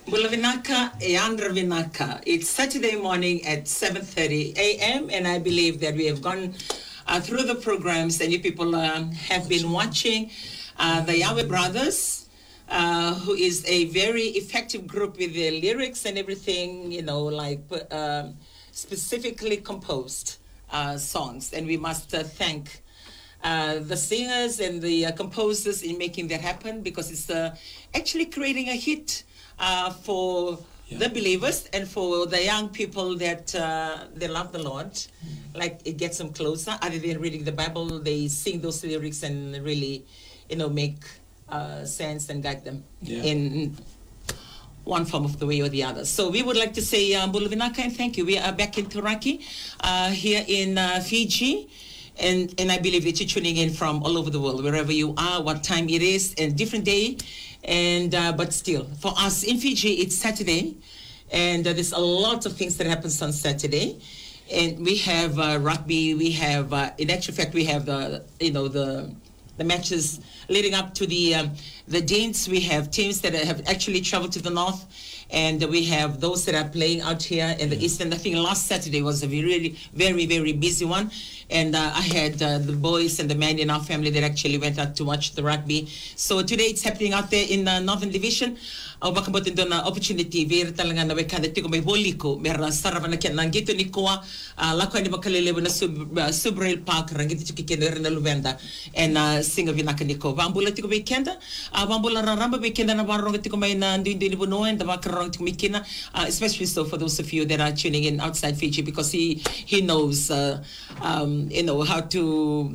Bulavinaka Yandravinaka. It's Saturday morning at 7:30 a.m. and I believe that we have gone through the programs and you people have been watching the Yahweh Brothers, who is a very effective group with their lyrics and everything, specifically composed songs. And we must thank the singers and the composers in making that happen, because it's actually creating a hit for the believers and for the young people that they love the Lord. Like, it gets them closer. Other than reading the Bible, they sing those lyrics and really, make sense and guide them in one form of the way or the other. So we would like to say Bulavinaka and thank you. We are back in Turaki, here in Fiji. And I believe that you're tuning in from all over the world, wherever you are, what time it is, and different day. And but still, for us in Fiji, it's Saturday, and there's a lot of things that happens on Saturday. And we have rugby. We have, in actual fact, we have the matches leading up to the Deans. We have teams that have actually traveled to the north, and we have those that are playing out here in the east. And I think last Saturday was a really very, very busy one. And I had the boys and the men in our family that actually went out to watch the rugby. So today it's happening out there in the Northern Division. Baka mo doon na opportunity ver talaga na weka dito may boliko mera sarava na kyan nangito ni koa lako ni makalelewa na Subrail Park rangito chikikene na Luvenda and singa vinaka ni ko vambula tiko weekenda vambula raramba weekenda na barong tiko may na ndi ni buno and bakarong tiko mikina, especially so for those of you that are tuning in outside Fiji, because he knows how to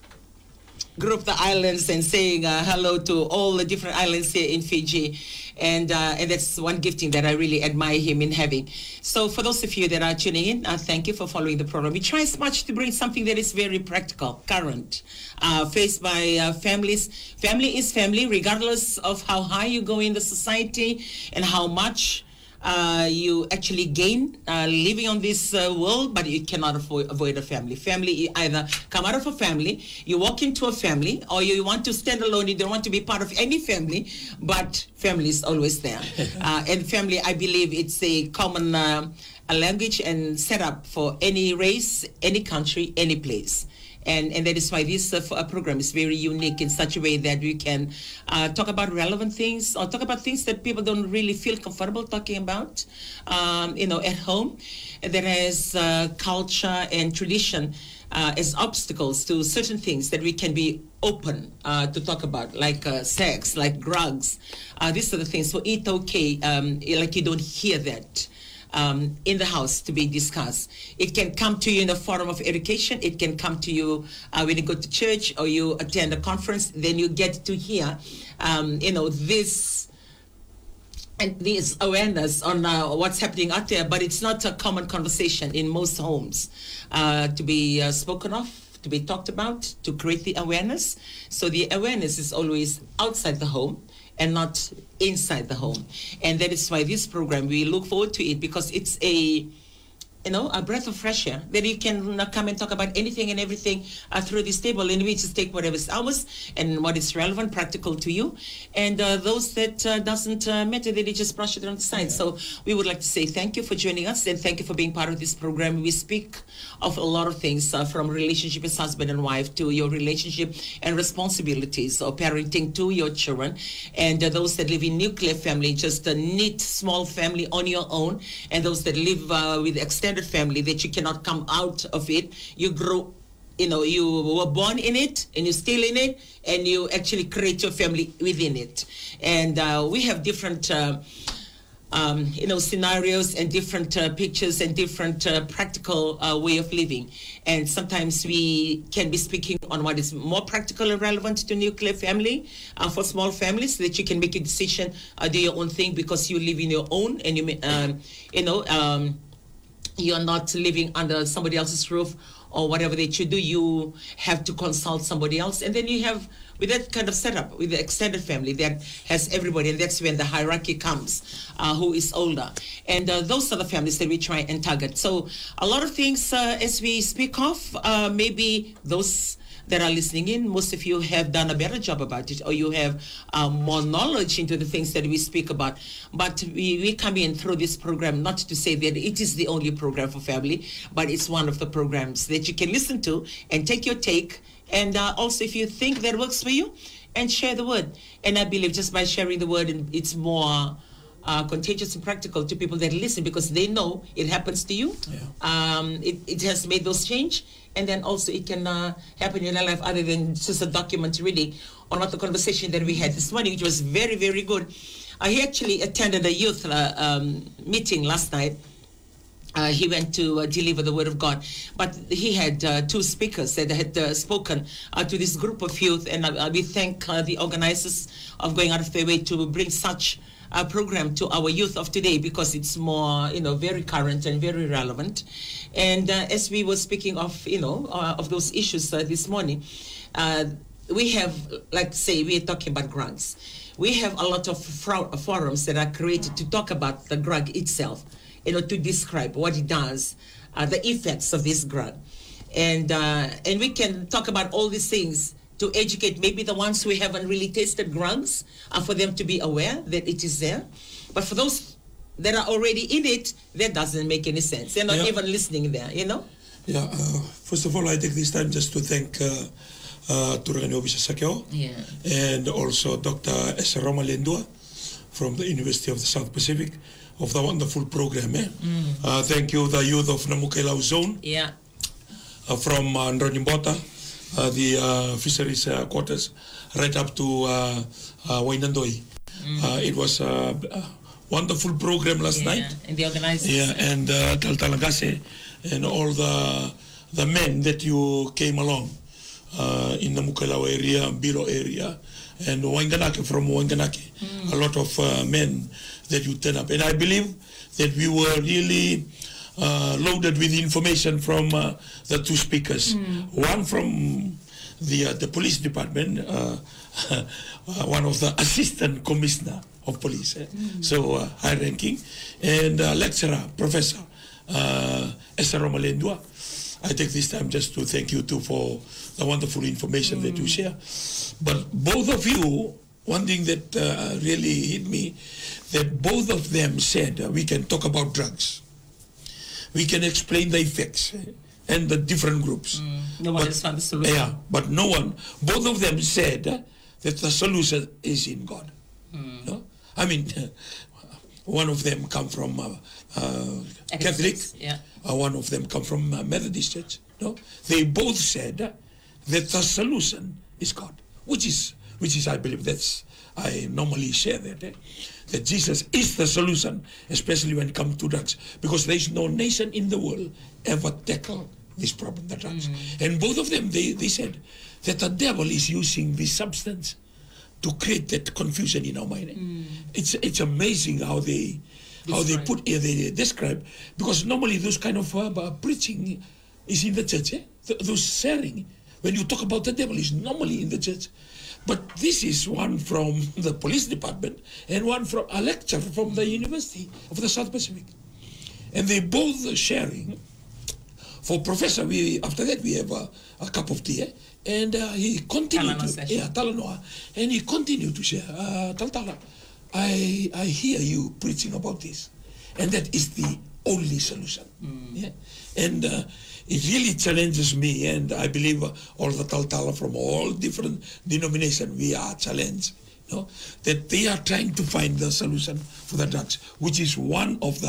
group the islands and saying hello to all the different islands here in Fiji. And that's one gifting that I really admire him in having. So for those of you that are tuning in, thank you for following the program. We try as much to bring something that is very practical, current, faced by families. Family is family, regardless of how high you go in the society and how much you actually gain living on this world, but you cannot avoid a family. Family, you either come out of a family, you walk into a family, or you want to stand alone, you don't want to be part of any family, but family is always there. And family, I believe it's a common a language and setup for any race, any country, any place. And that is why this program is very unique in such a way that we can talk about relevant things or talk about things that people don't really feel comfortable talking about, at home. That has culture and tradition as obstacles to certain things that we can be open to talk about, like sex, like drugs. These are the things. So it's okay, like you don't hear that in the house to be discussed. It can come to you in the form of education. It can come to you when you go to church or you attend a conference. Then you get to hear, this and this awareness on what's happening out there. But it's not a common conversation in most homes to be spoken of, to be talked about, to create the awareness. So the awareness is always outside the home and not inside the home. And that is why this program, we look forward to it, because it's a breath of fresh air that you can come and talk about anything and everything through this table, and we just take whatever is ours and what is relevant, practical to you, and those that doesn't matter, that you just brush it on the side. So we would like to say thank you for joining us, and thank you for being part of this program. We speak of a lot of things, from relationship as husband and wife to your relationship and responsibilities or parenting to your children, and those that live in nuclear family, just a neat small family on your own, and those that live with extended family that you cannot come out of it. You grow, you were born in it and you're still in it, and you actually create your family within it. And we have different scenarios and different pictures and different practical way of living. And sometimes we can be speaking on what is more practical and relevant to nuclear family for small families, so that you can make a decision, do your own thing, because you live in your own, and you're not living under somebody else's roof or whatever that you do. You have to consult somebody else. And then you have, with that kind of setup, with the extended family that has everybody, and that's when the hierarchy comes, who is older. And those are the families that we try and target. So a lot of things as we speak of, maybe those that are listening in, most of you have done a better job about it, or you have more knowledge into the things that we speak about. But we come in through this program, not to say that it is the only program for family, but it's one of the programs that you can listen to and take your take. And also, if you think that works for you, and share the word. And I believe just by sharing the word, it's more contagious and practical to people that listen, because they know it happens to you. Yeah. It has made those change, and then also it can happen in your life, other than just a document really on what the conversation that we had this morning, which was very, very good. He actually attended a youth meeting last night. He went to deliver the word of God, but he had two speakers that had spoken to this group of youth, and we thank the organizers of going out of their way to bring such a program to our youth of today, because it's more, very current and very relevant. And as we were speaking of, of those issues this morning, we have, like say, we are talking about drugs. We have a lot of forums that are created to talk about the drug itself, to describe what it does, the effects of this drug. And we can talk about all these things to educate maybe the ones who haven't really tasted drugs, for them to be aware that it is there. But for those that are already in it, that doesn't make any sense. They're not even listening there, Yeah, first of all, I take this time just to thank Turagani Obisasakeo, and also Dr. Esaroma Lendua from the University of the South Pacific, of the wonderful program. Thank you, the youth of Namukelau Zone, from Nronimbota, the fisheries quarters, right up to Wainandoi. It was a wonderful program last night. And the organizers. And Taltalagase, and all the men that you came along in the Mukelau area, Biro area, and Wanganake, from Wanganake. A lot of men that you turn up. And I believe that we were really loaded with information from the two speakers. One from the police department, one of the assistant commissioner of police, so high ranking, and lecturer, professor, Esaroma Lendua. I take this time just to thank you too for the wonderful information that you share. But both of you, one thing that really hit me, that both of them said we can talk about drugs. We can explain the effects and the different groups. No one has found the solution. Yeah, but no one, both of them said that the solution is in God. No? I mean, one of them come from Catholic, one of them come from Methodist Church. No? They both said that the solution is God, which is I believe I normally share that Jesus is the solution, especially when it comes to drugs, because there is no nation in the world ever tackle this problem, the drugs. And both of them, they said that the devil is using this substance to create that confusion in our mind. It's amazing how they they describe, because normally those kind of preaching is in the church. Those sharing, when you talk about the devil, is normally in the church. But this is one from the police department and one from a lecturer from the University of the South Pacific. And they both sharing. For Professor, after that we have a cup of tea, and he continued Talanoa, and he continued to share. Taltala, I hear you preaching about this, and that is the only solution. And it really challenges me, and I believe all the Taltala from all different denominations, we are challenged, that they are trying to find the solution for the drugs, which is one of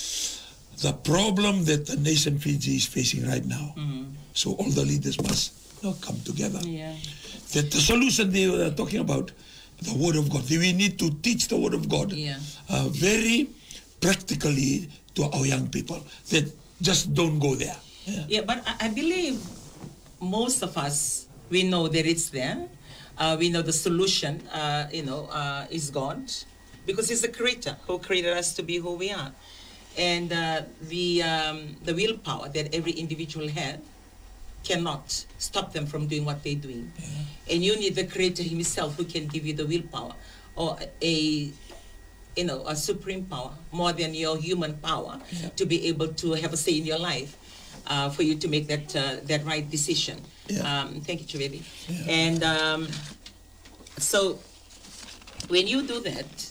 the problem that the nation Fiji is facing right now. So all the leaders must come together. That the solution they were talking about, the Word of God, we need to teach the Word of God very practically to our young people, that just don't go there. But I believe most of us, we know that it's there. We know the solution, is God, because He's the Creator who created us to be who we are. And the willpower that every individual had cannot stop them from doing what they're doing. And you need the Creator Himself who can give you the willpower, or a supreme power, more than your human power, to be able to have a say in your life. for you to make that right decision. Yeah. Thank you, Chubedi. Yeah. And so when you do that,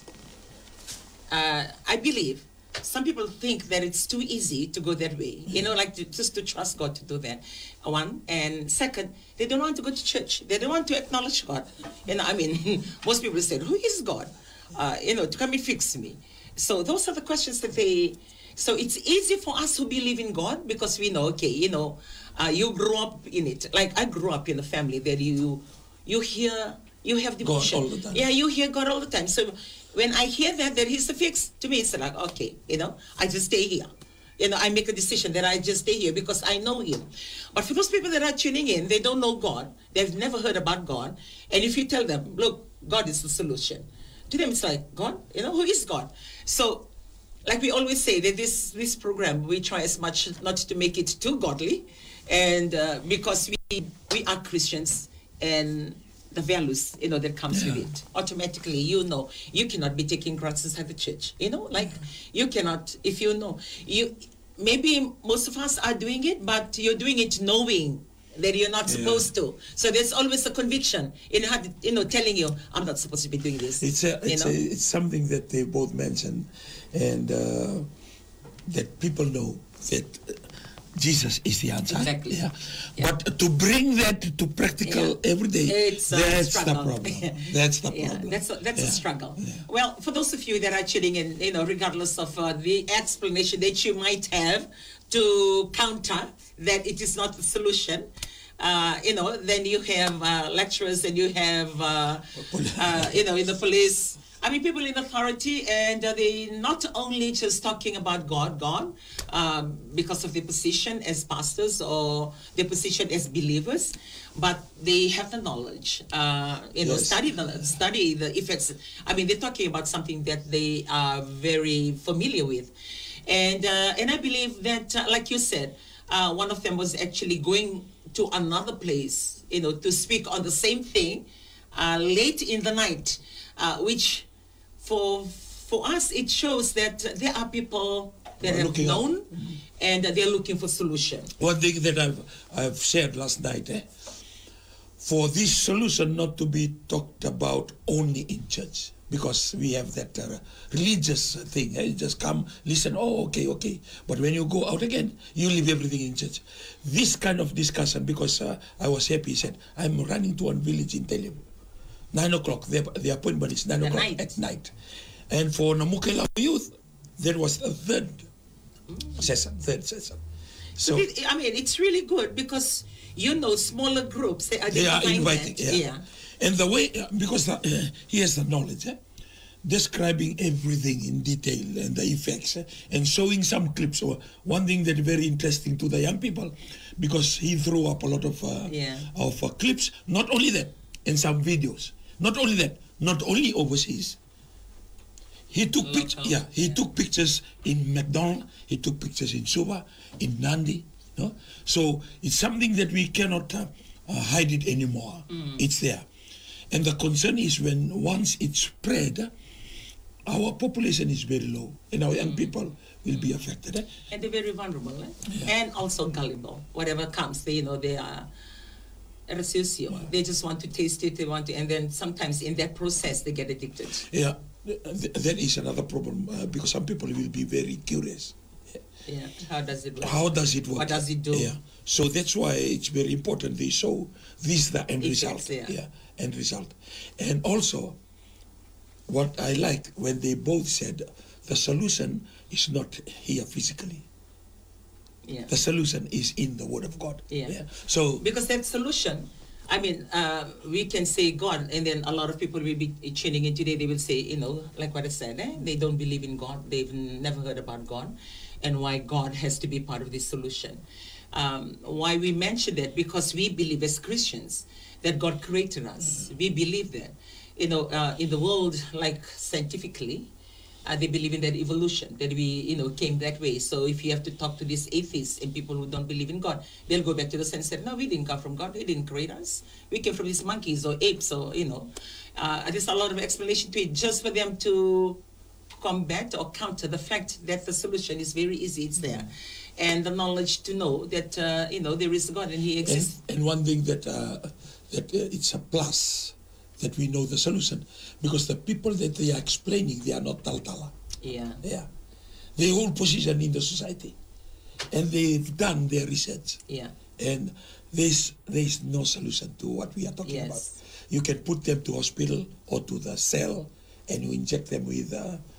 I believe some people think that it's too easy to go that way, like just to trust God to do that. One, and second, they don't want to go to church. They don't want to acknowledge God. Most people say, "Who is God? To come and fix me." So those are the questions that so it's easy for us who believe in God because we know, you grew up in it. Like I grew up in a family that you have devotion. God all the time. Yeah, you hear God all the time. So when I hear that He's the fix, to me it's like, okay, I just stay here. I make a decision that I just stay here because I know Him. But for those people that are tuning in, they don't know God. They've never heard about God. And if you tell them, look, God is the solution. To them, it's like, God? Who is God? So, like we always say, that this program, we try as much not to make it too godly. And because we are Christians and the values, that comes with it. Automatically, you cannot be taking drugs inside the church. You cannot, if maybe most of us are doing it, but you're doing it knowing that you're not supposed to. So there's always a conviction telling you, I'm not supposed to be doing this. It's something that they both mentioned, and that people know that Jesus is the answer. Exactly. Yeah. But to bring that to practical every day, that's the problem. That's the problem. That's a struggle. Yeah. Well, for those of you that are tuning in, regardless of the explanation that you might have to counter that it is not the solution, then you have lecturers and you have, in the police. People in authority, and they not only just talking about God, because of their position as pastors or their position as believers, but they have the knowledge, study the effects. They're talking about something that they are very familiar with. And I believe that, like you said, one of them was actually going to another place, to speak on the same thing late in the night, which for us, it shows that there are people that have known and they're looking for solution. One thing that I've shared last night, for this solution not to be talked about only in church, because we have that religious thing. You just come, listen, okay. But when you go out again, you leave everything in church. This kind of discussion, because I was happy, he said, I'm running to one village in Telem. 9 o'clock, the appointment is 9 o'clock at night. And for Namukela youth, there was a third session. So it's really good because smaller groups they are inviting. Yeah. And the way, because he has the knowledge, describing everything in detail and the effects, and showing some clips. So one thing that is very interesting to the young people, because he threw up a lot of clips. Not only that, and some videos. Not only that, not only overseas. He took took pictures in McDonald. He took pictures in Suva, in Nandi. So it's something that we cannot hide it anymore. It's there. And the concern is when once it's spread, our population is very low, and our young people will be affected. And they're very vulnerable, and also gullible. Whatever comes, they are resucio. Wow. They just want to taste it. They want to, and then sometimes in that process they get addicted. Yeah, that is another problem because some people will be very curious. Yeah, how does it work? How does it work? What does it do? Yeah, so that's why it's very important they show this the end result. End result, and also what I liked when they both said the solution is not here physically. Yeah. The solution is in the Word of God. Yeah. So because that solution, we can say God, and then a lot of people will be tuning in today. They will say, like what I said, they don't believe in God. They've never heard about God, and why God has to be part of this solution. Why we mention that? Because we believe as Christians that God created us. We believe that, in the world, like scientifically. They believe in that evolution, that we, came that way. So if you have to talk to these atheists and people who don't believe in God, they'll go back to the sense that, no, we didn't come from God. He didn't create us. We came from these monkeys or apes or, there's a lot of explanation to it just for them to combat or counter the fact that the solution is very easy. It's there. and the knowledge to know that there is God and He exists. And one thing that it's a plus that we know the solution, because the people that they are explaining, they are not taltala. Yeah. They hold position in the society, and they've done their research. Yeah. And there's no solution to what we are talking about. You can put them to hospital or to the cell, and you inject them with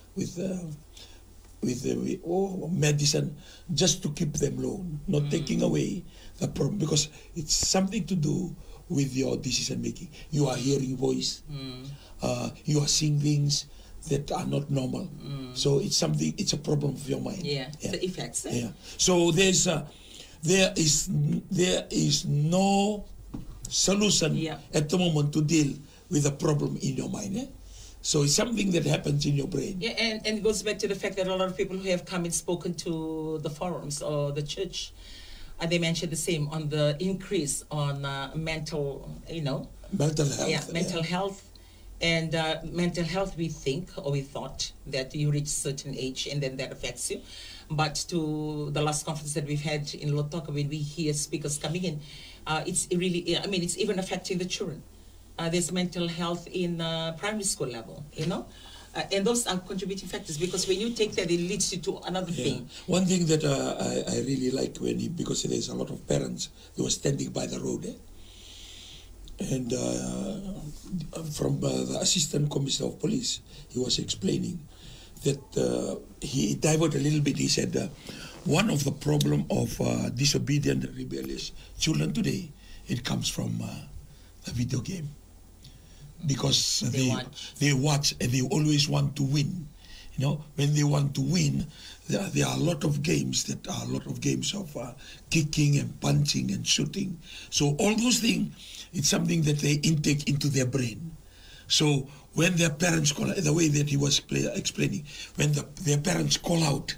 medicine just to keep them low, not taking away the problem, because it's something to do with your decision making. You are hearing voice, you are seeing things that are not normal. So it's a problem of your mind. Yeah. The effects. Yeah. So there is no solution at the moment to deal with a problem in your mind. So it's something that happens in your brain. Yeah, and it goes back to the fact that a lot of people who have come and spoken to the forums or the church, they mentioned the same on the increase on mental health. Yeah, mental health. And mental health, we thought that you reach a certain age and then that affects you. But to the last conference that we've had in Lotoka, when we hear speakers coming in, it's really, it's even affecting the children. There's mental health in primary school level, and those are contributing factors, because when you take that, it leads you to another thing. One thing that I really like because there's a lot of parents who were standing by the road, and from the Assistant Commissioner of Police, he was explaining that he diverted a little bit. He said one of the problem of disobedient and rebellious children today, it comes from a video game. Because they watch and they always want to win. When they want to win, there are a lot of games of kicking and punching and shooting. So all those things, it's something that they intake into their brain. So when their parents call, the way that he was explaining, when their parents call out,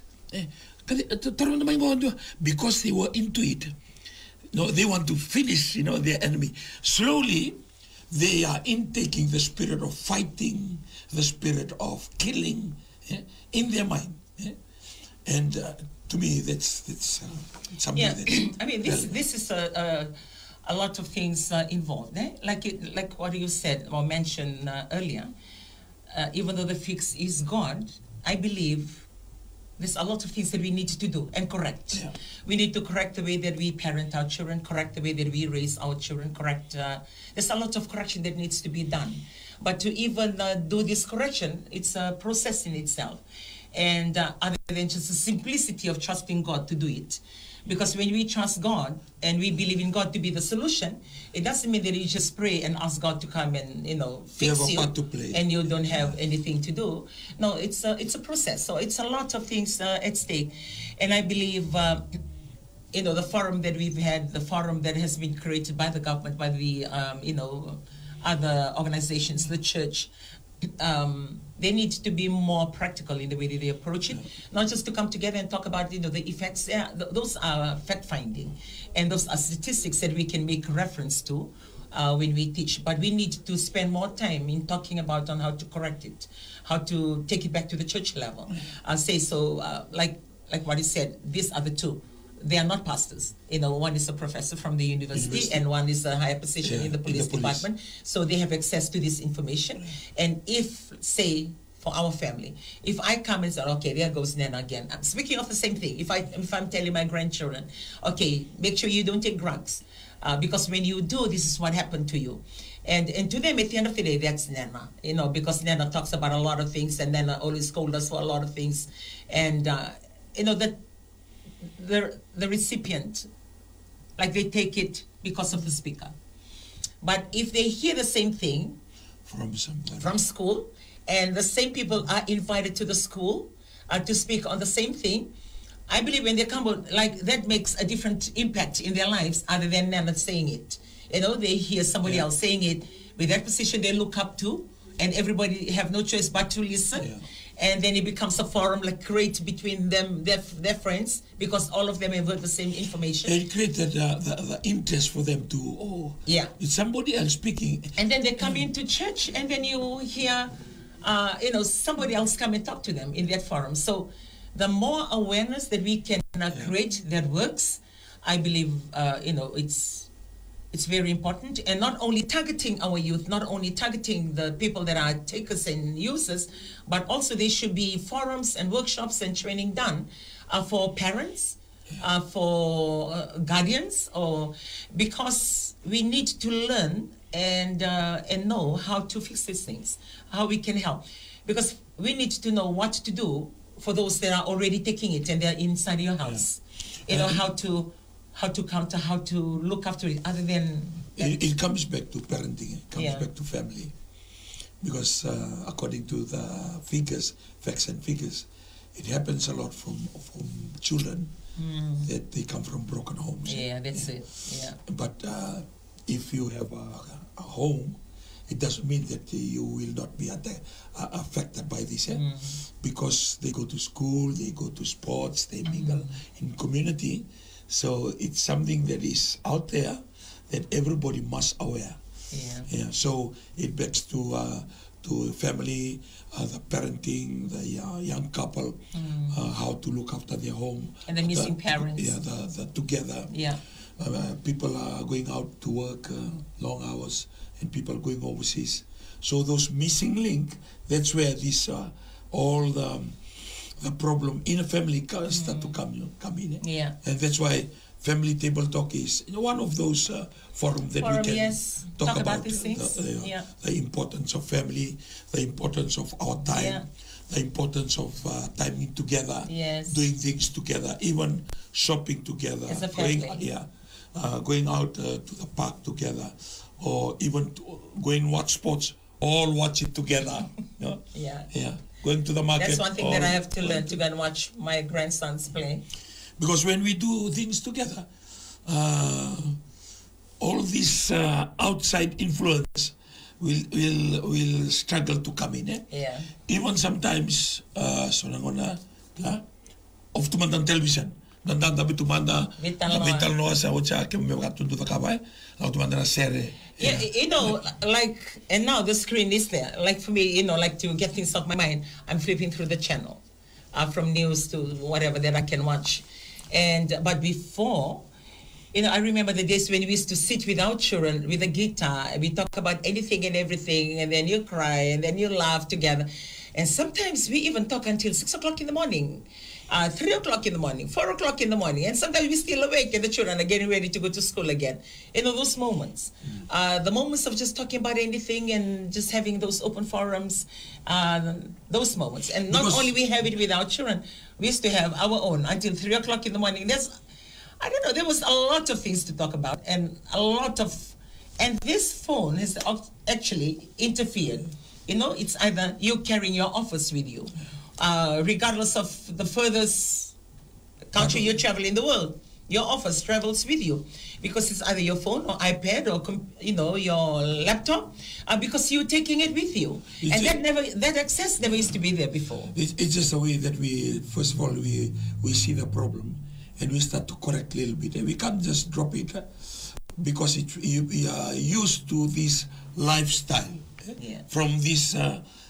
because they were into it, they want to finish, their enemy. Slowly, they are intaking the spirit of fighting, the spirit of killing in their mind. And to me, that's something that's... this is a lot of things involved. Like what you said or mentioned earlier, even though the fix is God, I believe there's a lot of things that we need to do and correct. Yeah. We need to correct the way that we parent our children, correct the way that we raise our children, there's a lot of correction that needs to be done. But to even do this correction, it's a process in itself. And other than just the simplicity of trusting God to do it. Because when we trust God and we believe in God to be the solution, it doesn't mean that you just pray and ask God to come and fix you and you don't have anything to do. No, it's a process. So it's a lot of things at stake, and I believe the forum that we've had, the forum that has been created by the government, by the other organizations, the church. They need to be more practical in the way that they approach it, not just to come together and talk about the effects. Those are fact-finding, and those are statistics that we can make reference to when we teach. But we need to spend more time in talking about on how to correct it, how to take it back to the church level. Like what he said, these are the two. They are not pastors. One is a professor from the university and one is a higher position in the police department. So they have access to this information. And if, say, for our family, if I come and say, okay, there goes Nana again. I'm speaking of the same thing. If I'm telling my grandchildren, okay, make sure you don't take drugs. Because when you do, this is what happened to you. And to them, at the end of the day, that's Nana. Because Nana talks about a lot of things and Nana always scolds us for a lot of things. And, that the recipient, like they take it because of the speaker. But if they hear the same thing from school, and the same people are invited to the school to speak on the same thing, I believe when they come out, that makes a different impact in their lives other than Nana saying it. They hear somebody else saying it with that position they look up to, and everybody have no choice but to listen. Yeah. And then it becomes a forum create between them, their friends, because all of them have heard the same information. And created the interest for them to, it's somebody else speaking. And then they come into church, and then you hear, somebody else come and talk to them in that forum. So the more awareness that we can create that works, I believe, it's very important. And not only targeting our youth, not only targeting the people that are takers and users, but also there should be forums and workshops and training done for parents, for guardians, because we need to learn and know how to fix these things, how we can help. Because we need to know what to do for those that are already taking it and they're inside your house. How to counter, how to look after it, other than... It comes back to parenting, it comes back to family. Because according to the figures, facts and figures, it happens a lot from children that they come from broken homes. Yeah, that's it. Yeah. But if you have a home, it doesn't mean that you will not be affected by this. Because they go to school, they go to sports, they mingle in community. So it's something that is out there that everybody must aware. So it backs to family, the parenting, the young couple, how to look after their home. And the missing parents. The together. People are going out to work long hours and people going overseas. So those missing link, that's where this all the problem in a family start to come in. And that's why Family Table Talk is one of those forums that we can talk about these things. The importance of family, the importance of our time, the importance of timing together, doing things together, even shopping together, going out to the park together, or even going watch sports, all watch it together. Going to the market. That's one thing that I have to learn, to go and watch my grandsons play. Because when we do things together, all this outside influence will struggle to come in. Even sometimes, of tumandang television. Nandang tabi tumanda, vital noa sa ucha ke mewakatun tu takabay, na tumanda na serie. And now the screen is there. Like for me, like to get things off my mind, I'm flipping through the channel, from news to whatever that I can watch. But before, I remember the days when we used to sit with our children with a guitar, and we talk about anything and everything, and then you cry, and then you laugh together. And sometimes we even talk until 6 o'clock in the morning. 3 o'clock in the morning, 4 o'clock in the morning, and sometimes we're still awake and the children are getting ready to go to school again. Those moments. The moments of just talking about anything and just having those open forums, those moments. And not only we have it with our children, we used to have our own until 3 o'clock in the morning. There was a lot of things to talk about and and this phone has actually interfered. It's either you carrying your office with you, regardless of the furthest country you travel in the world, your office travels with you, because it's either your phone or iPad or your laptop, because you're taking it with you, that access never used to be there before. It's just a way that we first of all we see the problem and we start to correct a little bit, and we can't just drop it because we are used to this lifestyle from this